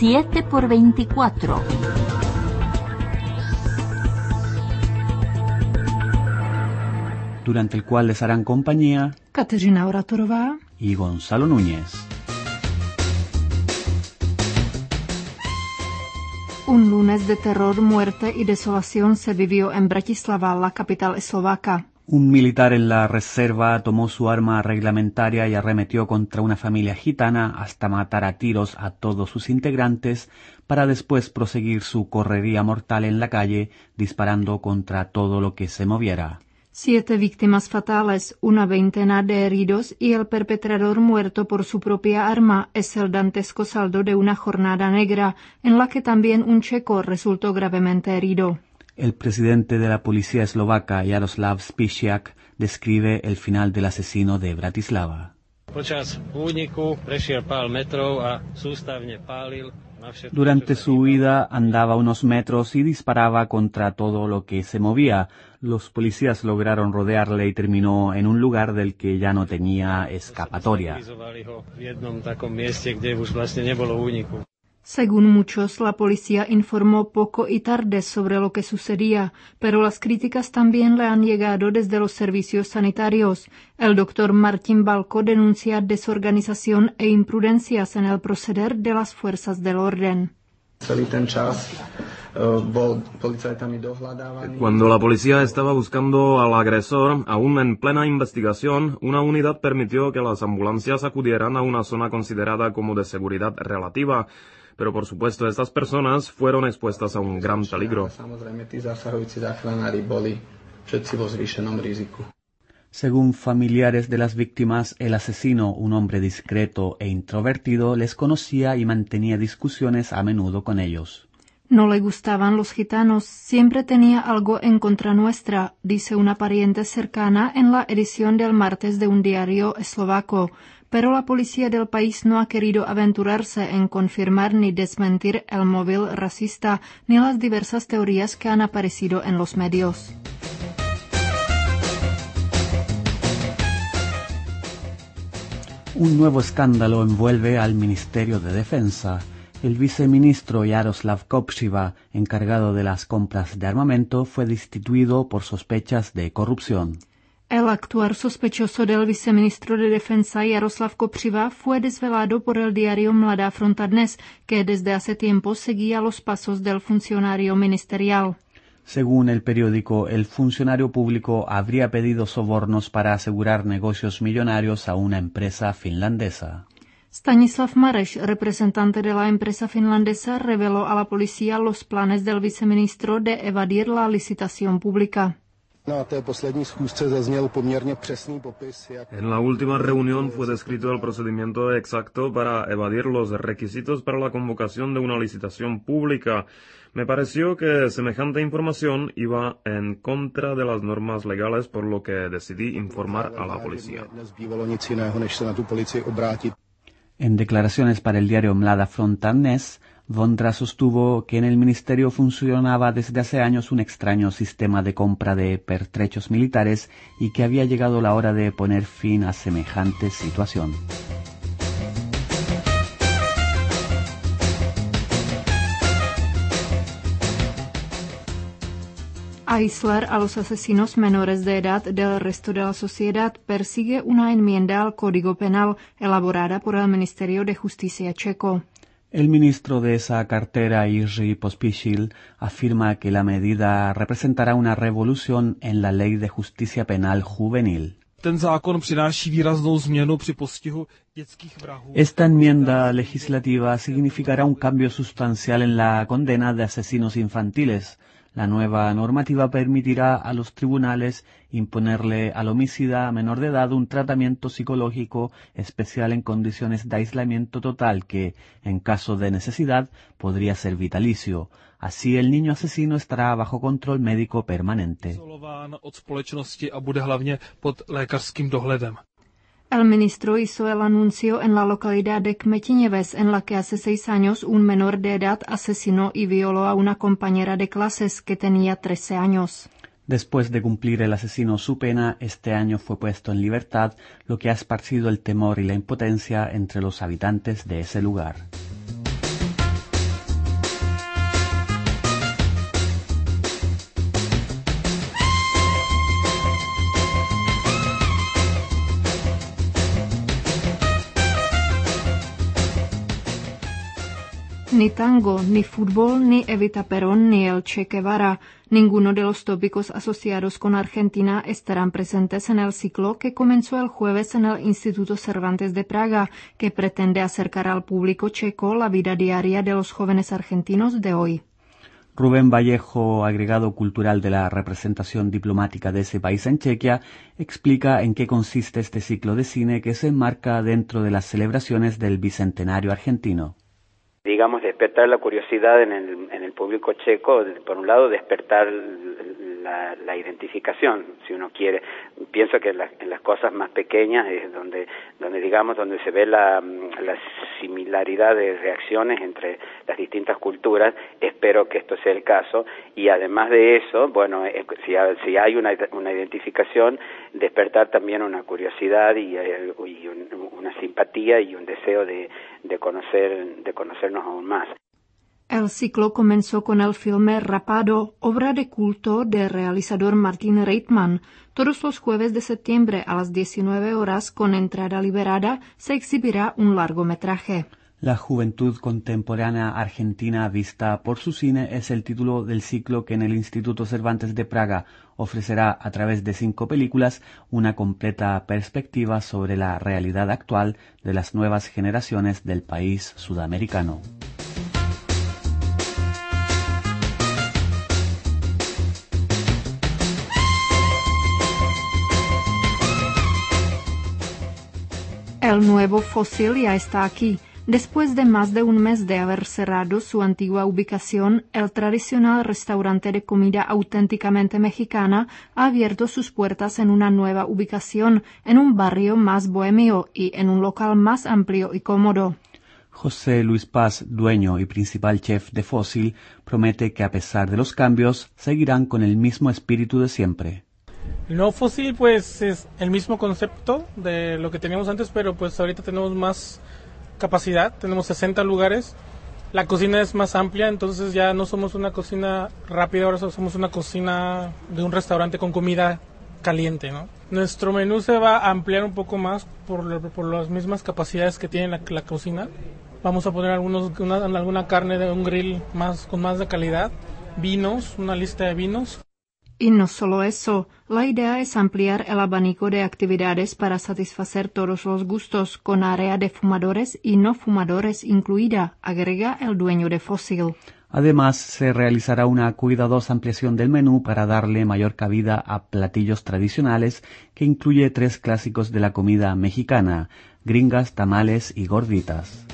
7x24. Durante el cual les harán compañía Kateřina Oratorová y Gonzalo Núñez. Un lunes de terror, muerte y desolación se vivió en Bratislava, la capital eslovaca. Un militar en la reserva tomó su arma reglamentaria y arremetió contra una familia gitana hasta matar a tiros a todos sus integrantes para después proseguir su correría mortal en la calle disparando contra todo lo que se moviera. 7 víctimas fatales, una veintena de heridos y el perpetrador muerto por su propia arma es el dantesco saldo de una jornada negra en la que también un checo resultó gravemente herido. El presidente de la policía eslovaca, Jaroslav Spišiak, describe el final del asesino de Bratislava. Durante su huida andaba unos metros y disparaba contra todo lo que se movía. Los policías lograron rodearle y terminó en un lugar del que ya no tenía escapatoria. Según muchos, la policía informó poco y tarde sobre lo que sucedía, pero las críticas también le han llegado desde los servicios sanitarios. El doctor Martin Balko denuncia desorganización e imprudencias en el proceder de las fuerzas del orden. Cuando la policía estaba buscando al agresor, aún en plena investigación, una unidad permitió que las ambulancias acudieran a una zona considerada como de seguridad relativa. Pero por supuesto estas personas fueron expuestas a un gran peligro. Según familiares de las víctimas, el asesino, un hombre discreto e introvertido, les conocía y mantenía discusiones a menudo con ellos. No le gustaban los gitanos, siempre tenía algo en contra nuestra, dice una pariente cercana en la edición del martes de un diario eslovaco. Pero la policía del país no ha querido aventurarse en confirmar ni desmentir el móvil racista ni las diversas teorías que han aparecido en los medios. Un nuevo escándalo envuelve al Ministerio de Defensa. El viceministro Jaroslav Kopřiva, encargado de las compras de armamento, fue destituido por sospechas de corrupción. El actual sospechoso del viceministro de Defensa Jaroslav Kopřiva fue desvelado por el diario Mladá fronta Dnes, que desde hace tiempo seguía los pasos del funcionario ministerial. Según el periódico, el funcionario público habría pedido sobornos para asegurar negocios millonarios a una empresa finlandesa. Stanislav Mareš, representante de la empresa finlandesa, reveló a la policía los planes del viceministro de evadir la licitación pública. En la última reunión fue descrito el procedimiento exacto para evadir los requisitos para la convocación de una licitación pública. Me pareció que semejante información iba en contra de las normas legales, por lo que decidí informar a la policía. En declaraciones para el diario Mladá fronta Dnes, Vondra sostuvo que en el ministerio funcionaba desde hace años un extraño sistema de compra de pertrechos militares y que había llegado la hora de poner fin a semejante situación. Aislar a los asesinos menores de edad del resto de la sociedad persigue una enmienda al Código Penal elaborada por el Ministerio de Justicia checo. El ministro de esa cartera, Jiří Pospíšil, afirma que la medida representará una revolución en la ley de justicia penal juvenil. Esta enmienda legislativa significará un cambio sustancial en la condena de asesinos infantiles. La nueva normativa permitirá a los tribunales imponerle al homicida menor de edad un tratamiento psicológico especial en condiciones de aislamiento total que, en caso de necesidad, podría ser vitalicio. Así, el niño asesino estará bajo control médico permanente. El ministro hizo el anuncio en la localidad de Kmetiněves, en la que hace 6 años un menor de edad asesinó y violó a una compañera de clases que tenía 13 años. Después de cumplir el asesino su pena, este año fue puesto en libertad, lo que ha esparcido el temor y la impotencia entre los habitantes de ese lugar. Ni tango, ni fútbol, ni Evita Perón, ni el Che Guevara. Ninguno de los tópicos asociados con Argentina estarán presentes en el ciclo que comenzó el jueves en el Instituto Cervantes de Praga, que pretende acercar al público checo la vida diaria de los jóvenes argentinos de hoy. Rubén Vallejo, agregado cultural de la representación diplomática de ese país en Chequia, explica en qué consiste este ciclo de cine que se enmarca dentro de las celebraciones del Bicentenario argentino. Digamos, despertar la curiosidad en el público checo, por un lado despertar la identificación, si uno quiere. Pienso que en las cosas más pequeñas es donde se ve la similaridad de reacciones entre las distintas culturas. Espero que esto sea el caso, y además de eso, bueno, si hay una identificación, despertar también una curiosidad y una simpatía y un deseo de conocernos aún más. El ciclo comenzó con el filme Rapado, obra de culto del realizador Martin Reitman. Todos los jueves de septiembre a las 19 horas, con entrada liberada, se exhibirá un largometraje. La juventud contemporánea argentina vista por su cine es el título del ciclo que en el Instituto Cervantes de Praga ofrecerá a través de 5 películas una completa perspectiva sobre la realidad actual de las nuevas generaciones del país sudamericano. El nuevo Fósil ya está aquí. Después de más de un mes de haber cerrado su antigua ubicación, el tradicional restaurante de comida auténticamente mexicana ha abierto sus puertas en una nueva ubicación, en un barrio más bohemio y en un local más amplio y cómodo. José Luis Paz, dueño y principal chef de Fósil, promete que a pesar de los cambios, seguirán con el mismo espíritu de siempre. El nuevo Fósil pues es el mismo concepto de lo que teníamos antes, pero pues ahorita tenemos más capacidad, tenemos 60 lugares, la cocina es más amplia, entonces ya no somos una cocina rápida, ahora somos una cocina de un restaurante con comida caliente, ¿no? Nuestro menú se va a ampliar un poco más por las mismas capacidades que tiene la cocina. Vamos a poner alguna carne de un grill con más de calidad, vinos, una lista de vinos. Y no solo eso, la idea es ampliar el abanico de actividades para satisfacer todos los gustos, con área de fumadores y no fumadores incluida, agrega el dueño de Fósil. Además, se realizará una cuidadosa ampliación del menú para darle mayor cabida a platillos tradicionales que incluye 3 clásicos de la comida mexicana: gringas, tamales y gorditas.